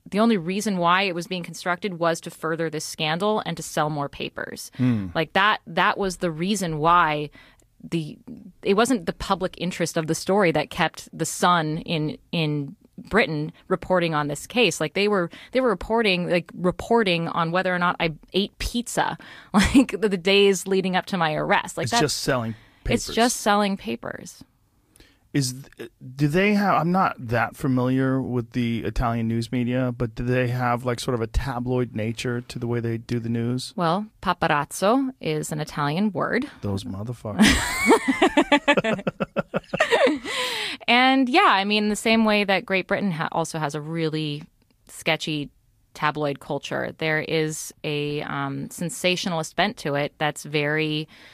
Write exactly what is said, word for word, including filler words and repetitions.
the only reason why it was being constructed was to further this scandal and to sell more papers. Mm. Like that, that was the reason why the it wasn't the public interest of the story that kept the Sun in in Britain reporting on this case. Like they were they were reporting like reporting on whether or not I ate pizza like the, the days leading up to my arrest. Like it's that's just selling papers. It's just selling papers. Is do they have? I'm not that familiar with the Italian news media, but do they have like sort of a tabloid nature to the way they do the news? Well, paparazzo is an Italian word. Those motherfuckers. And yeah, I mean, the same way that Great Britain ha- also has a really sketchy tabloid culture, there is a um, sensationalist bent to it that's very